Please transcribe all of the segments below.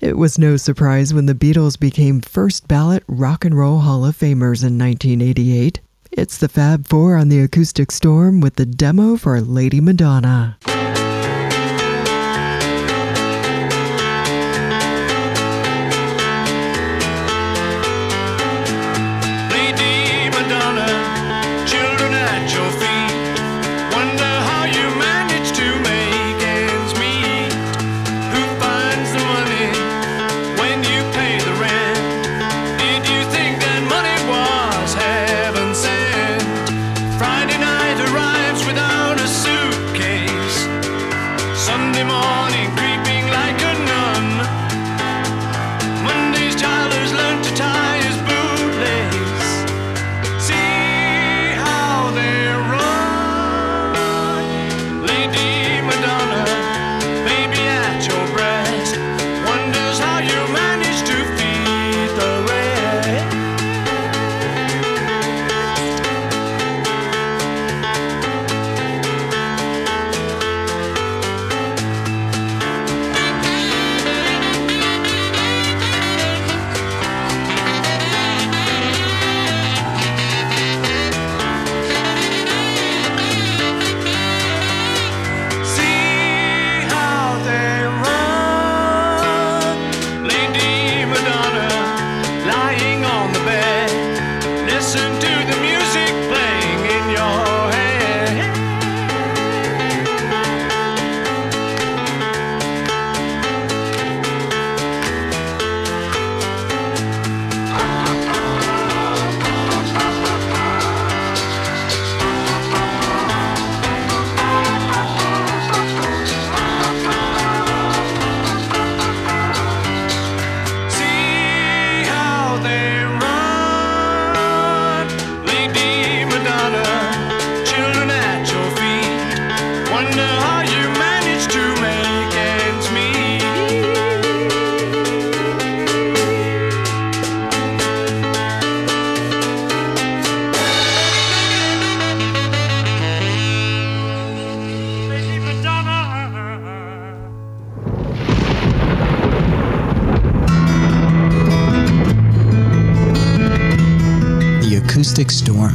It was no surprise when the Beatles became first ballot Rock and Roll Hall of Famers in 1988. It's the Fab Four on the Acoustic Storm with the demo for Lady Madonna. Acoustic Storm.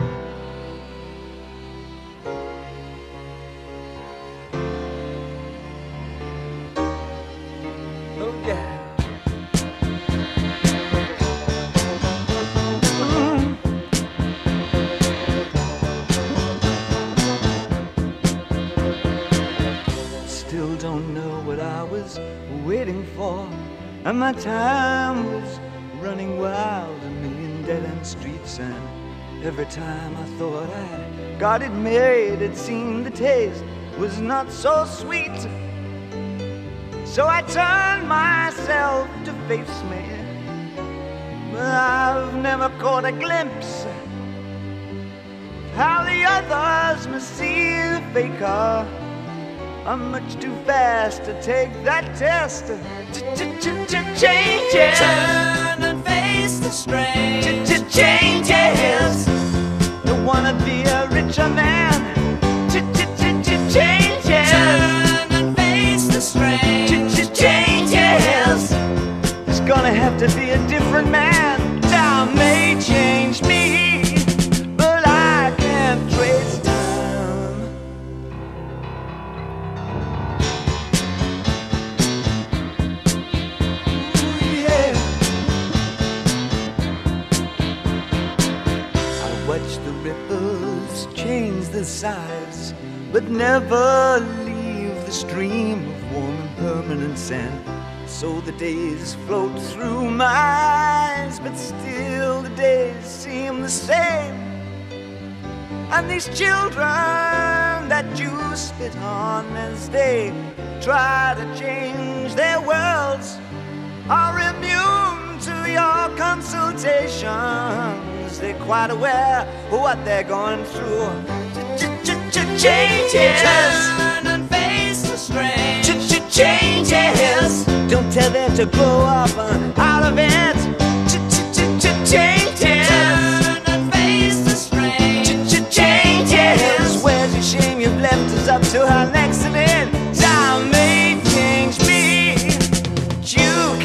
Still don't know what I was waiting for, and my time was running wild, a million dead-end streets, and every time I thought I'd got it made, it seemed the taste was not so sweet. So I turned myself to face me, but I've never caught a glimpse how the others must see the faker. I'm much too fast to take that test. Changes. Turn and face the strain. Changes. Don't wanna be a richer man. Changes. Turn and face the strain. Changes. There's gonna have to be a different man. Time may change me, but I can't trace time. Watch the ripples change the size, but never leave the stream of warm and permanent sand. So the days float through my eyes, but still the days seem the same. And these children that you spit on as they try to change their worlds are immune to your consultations. They're quite aware of what they're going through. Changes. Turn and face the strain. Changes. Don't tell them to grow up out of it. Changes. Turn and face the strain. Changes. Where's your shame? You've left us up to our next event. Time may change me. You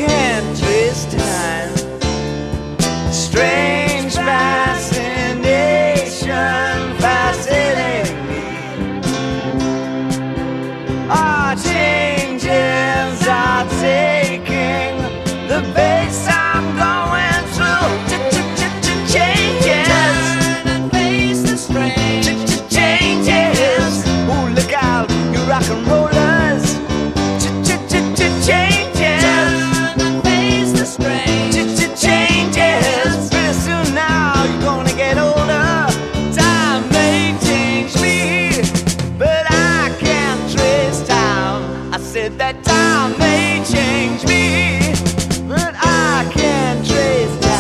Time may change me, but I can't trace time.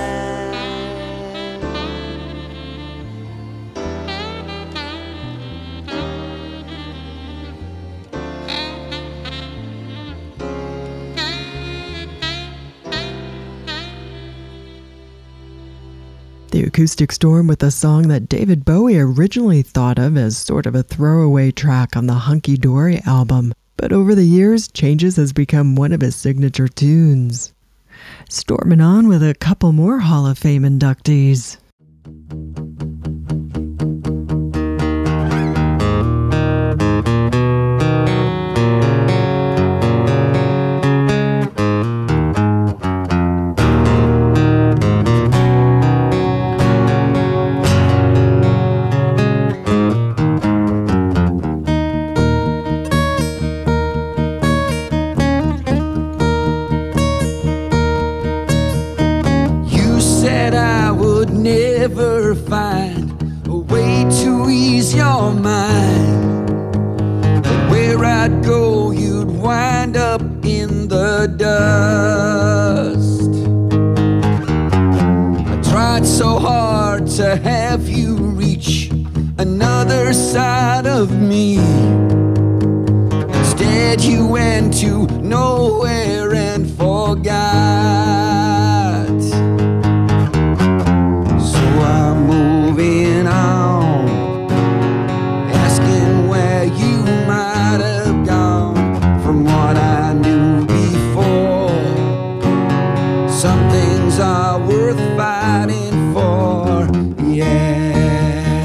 The Acoustic Storm with a song that David Bowie originally thought of as sort of a throwaway track on the Hunky Dory album, but over the years, Changes has become one of his signature tunes. Storming on with a couple more Hall of Fame inductees. Never find a way to ease your mind, but where I'd go you'd wind up in the dust. I tried so hard to have you reach another side of me. Instead you went to nowhere and forgot. Moving on, asking where you might have gone from what I knew before. Some things are worth fighting for, yeah.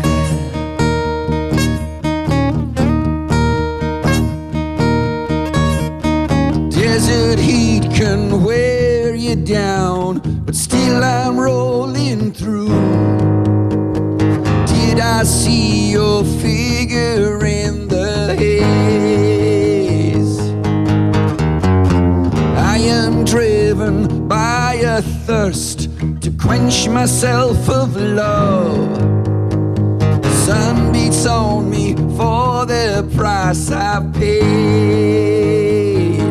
Desert heat can wear you down, but still I'm rolling through. I see your figure in the haze. I am driven by a thirst to quench myself of love. The sun beats on me for the price I've paid.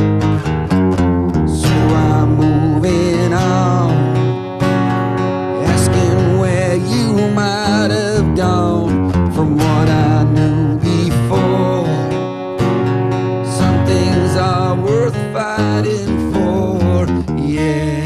So I'm moving on, asking where you might have gone from what I knew before. Some things are worth fighting for, yeah.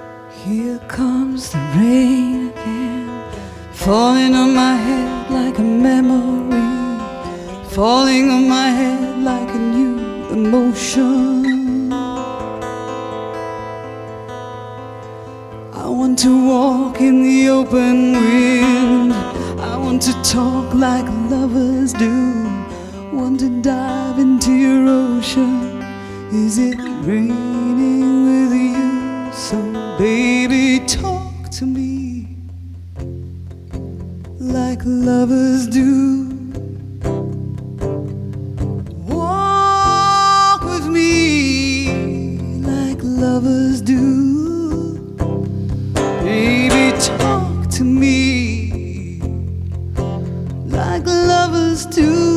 Here comes the rain again, falling on my head like a memory falling on my head like a new emotion. I want to walk in the open wind. I want to talk like lovers do. Want to dive into your ocean. Is it raining with you? So baby, talk to me like lovers do. Walk with me like lovers do. Baby, talk to me like lovers do.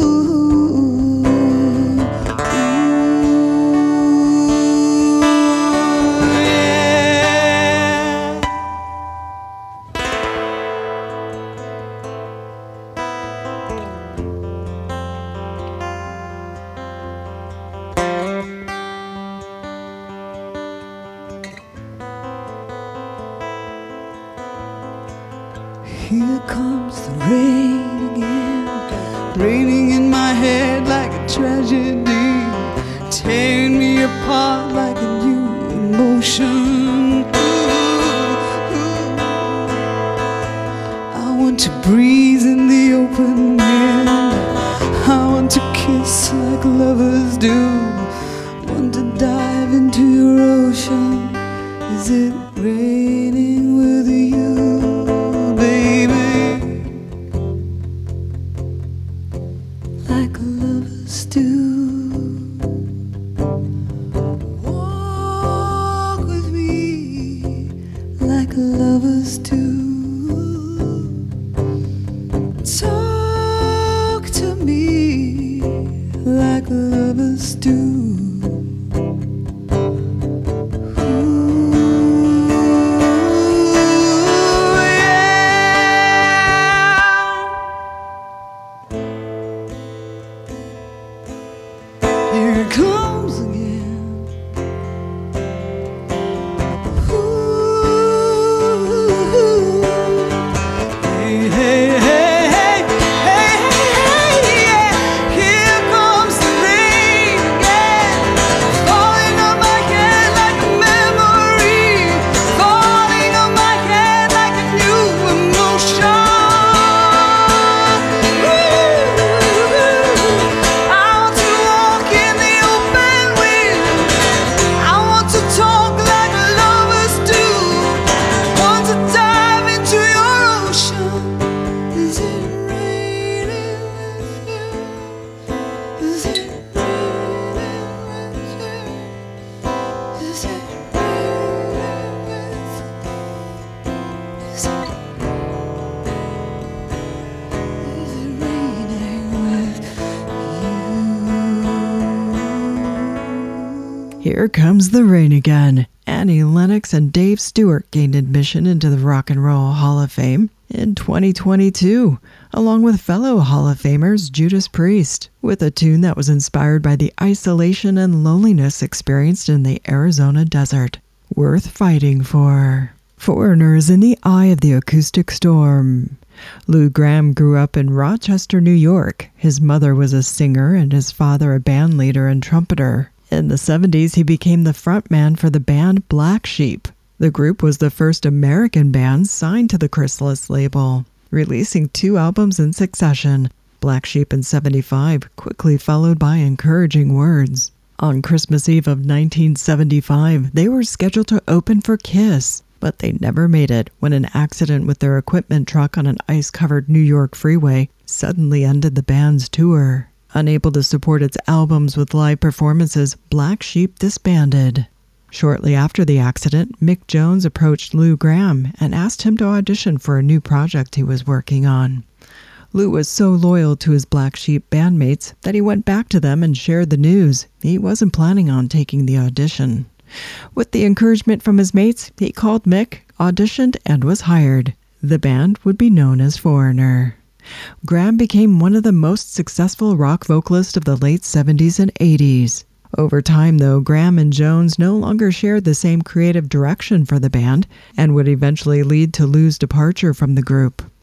Here comes the rain again, raining in my head like a tragedy, tearing me apart like a new emotion. I want to breathe in the open wind. I want to kiss like lovers do. Want to dive into your ocean. Is it raining with you? Like lovers do. Walk with me like lovers do. Talk to me like lovers do. Here it comes again. Ooh. Hey, hey, hey, hey, hey, hey, yeah. Here comes the rain again, falling on my head like a memory, falling on my head like a new emotion. Here Comes the Rain Again. Annie Lennox and Dave Stewart gained admission into the Rock and Roll Hall of Fame in 2022, along with fellow Hall of Famers Judas Priest, with a tune that was inspired by the isolation and loneliness experienced in the Arizona desert. Worth fighting for. Foreigner is in the eye of the acoustic storm. Lou Gramm grew up in Rochester, New York. His mother was a singer and his father a band leader and trumpeter. In the 70s, he became the frontman for the band Black Sheep. The group was the first American band signed to the Chrysalis label, releasing 2 albums in succession, Black Sheep in '75, quickly followed by Encouraging Words. On Christmas Eve of 1975, they were scheduled to open for Kiss, but they never made it when an accident with their equipment truck on an ice-covered New York freeway suddenly ended the band's tour. Unable to support its albums with live performances, Black Sheep disbanded. Shortly after the accident, Mick Jones approached Lou Gramm and asked him to audition for a new project he was working on. Lou was so loyal to his Black Sheep bandmates that he went back to them and shared the news. He wasn't planning on taking the audition. With the encouragement from his mates, he called Mick, auditioned, and was hired. The band would be known as Foreigner. Gramm became one of the most successful rock vocalists of the late 70s and 80s. Over time, though, Gramm and Jones no longer shared the same creative direction for the band and would eventually lead to Lou's departure from the group.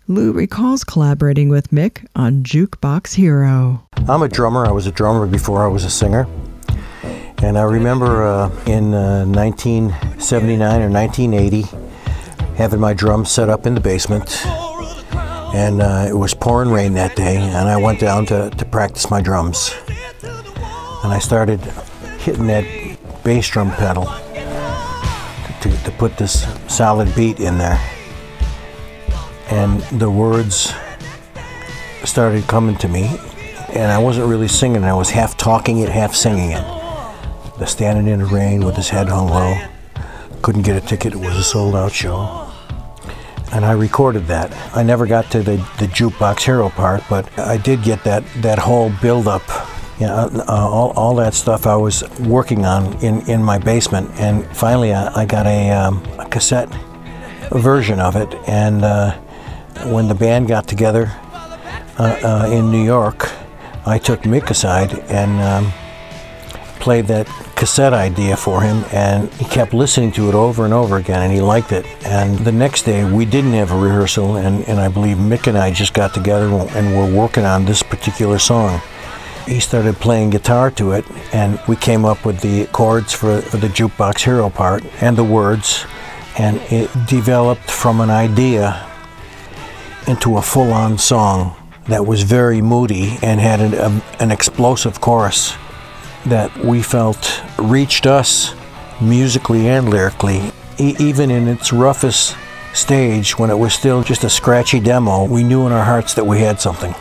Lou recalls collaborating with Mick on Jukebox Hero. I'm a drummer. I was a drummer before I was a singer. And I remember in 1979 or 1980 having my drums set up in the basement. And it was pouring rain that day, and I went down to practice my drums. And I started hitting that bass drum pedal to put this solid beat in there. And the words started coming to me, and I wasn't really singing. I was half talking it, half singing it. The standing in the rain with his head hung low. Couldn't get a ticket, it was a sold-out show. And I recorded that. I never got to the Jukebox Hero part, but I did get that whole build-up. You know, all that stuff I was working on in my basement, and finally I got a cassette version of it. And when the band got together in New York, I took Mick aside and played that cassette idea for him, and he kept listening to it over and over again, and he liked it. And the next day we didn't have a rehearsal, and I believe Mick and I just got together and were working on this particular song. He started playing guitar to it, and we came up with the chords for the Jukebox Hero part and the words, and it developed from an idea into a full-on song that was very moody and had an explosive chorus that we felt reached us musically and lyrically. Even in its roughest stage, when it was still just a scratchy demo, we knew in our hearts that we had something.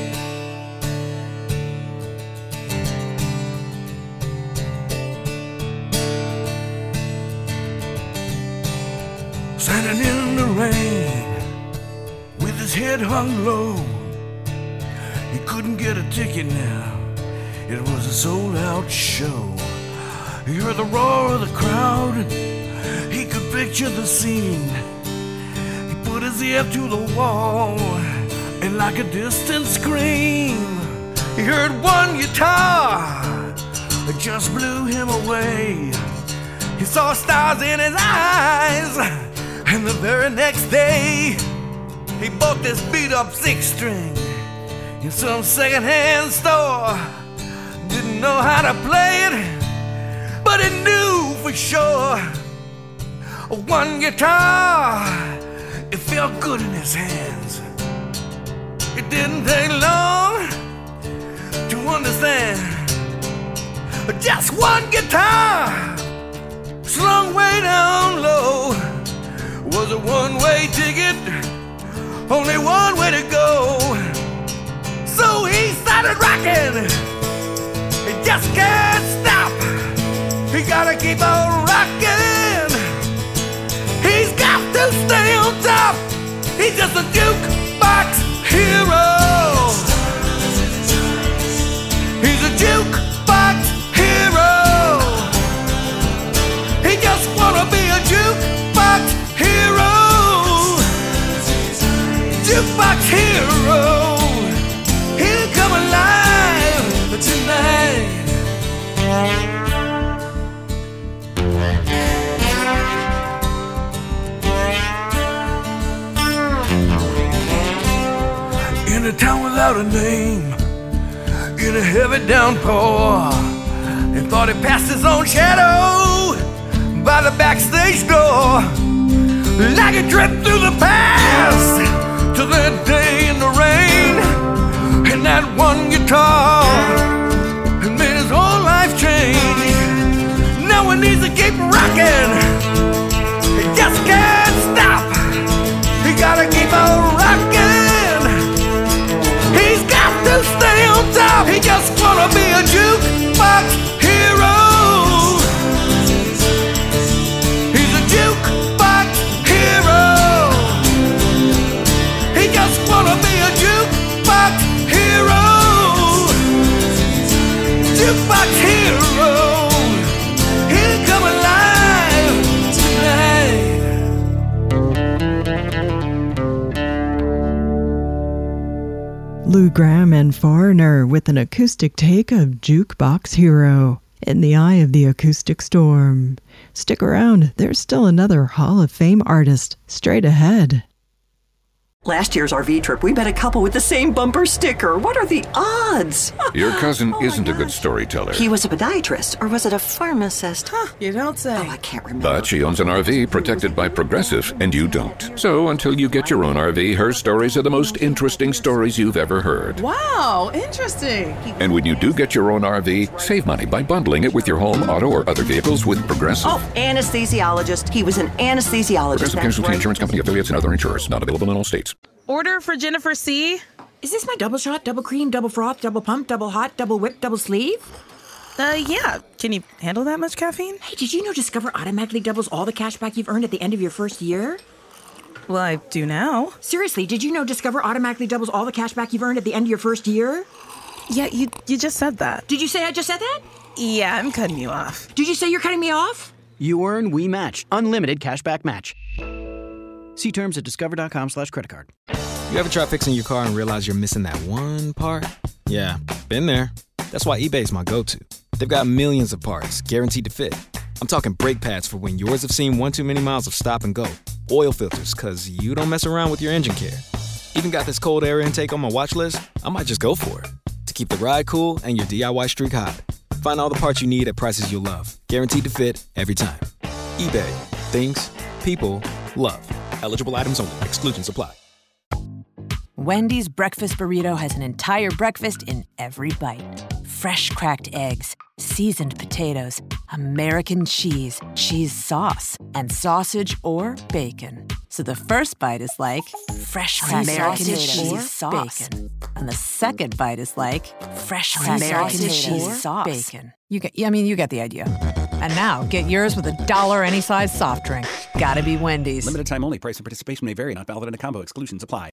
Standing in the rain with his head hung low, he couldn't get a ticket now. It was a sold-out show. He heard the roar of the crowd, he could picture the scene. He put his ear to the wall, and like a distant scream, he heard one guitar that just blew him away. He saw stars in his eyes, and the very next day, he bought this beat-up six-string in some second-hand store. Didn't know how to play it, but he knew for sure. One guitar, it felt good in his hands. It didn't take long to understand. Just one guitar, slung way down low, was a one-way ticket, only one way to go. So he started rocking. He just can't stop. He gotta keep on rocking. He's got to stay on top. He's just a jukebox hero. He's a jukebox hero. He just wanna be a jukebox hero. Jukebox hero. He'll come alive tonight. In a town without a name, in a heavy downpour, he thought he passed his own shadow by the backstage door. Like a trip through the past to that day in the rain, and that one guitar made his whole life change. Now he needs to keep rocking. He just can't stop. He gotta keep on rocking. He's got to stay on top. He just wanna be a jukebox hero. He's a jukebox hero. He just wanna be a jukebox hero. Jukebox hero. He'll come alive tonight. Lou Gramm and Foreigner with an acoustic take of Jukebox Hero, In the Eye of the Acoustic Storm. Stick around, there's still another Hall of Fame artist straight ahead. Last year's RV trip, we met a couple with the same bumper sticker. What are the odds? Your cousin isn't a good storyteller. He was a podiatrist, or was it a pharmacist? You don't say. Oh, I can't remember. But she owns an RV protected by Progressive, and you don't. So until you get your own RV, her stories are the most interesting stories you've ever heard. Wow, interesting. And when you do get your own RV, save money by bundling it with your home, auto, or other vehicles with Progressive. Oh, anesthesiologist. He was an anesthesiologist. Progressive Casualty Insurance Company, affiliates, and other insurers. Not available in all states. Order for Jennifer C. Is this my double shot, double cream, double froth, double pump, double hot, double whip, double sleeve? Yeah. Can you handle that much caffeine? Hey, did you know Discover automatically doubles all the cash back you've earned at the end of your first year? Well, I do now. Seriously, did you know Discover automatically doubles all the cash back you've earned at the end of your first year? Yeah, you just said that. Did you say I just said that? Yeah, I'm cutting you off. Did you say you're cutting me off? You earn, we match. Unlimited cashback match. See terms at discover.com/creditcard. You ever try fixing your car and realize you're missing that one part? Yeah, been there. That's why eBay's my go-to. They've got millions of parts, guaranteed to fit. I'm talking brake pads for when yours have seen one too many miles of stop and go. Oil filters, cause you don't mess around with your engine care. Even got this cold air intake on my watch list. I might just go for it. To keep the ride cool and your DIY streak hot. Find all the parts you need at prices you'll love. Guaranteed to fit every time. eBay. Things. People. Love. Eligible items only. Exclusions apply. Wendy's breakfast burrito has an entire breakfast in every bite. Fresh cracked eggs, seasoned potatoes, American cheese, cheese sauce, and sausage or bacon. So the first bite is like fresh cracked American cheese sauce. Bacon. And the second bite is like fresh American cheese sauce. Bacon. You get the idea. And now, get yours with $1 any size soft drink. Gotta be Wendy's. Limited time only. Price and participation may vary. Not valid in a combo. Exclusions apply.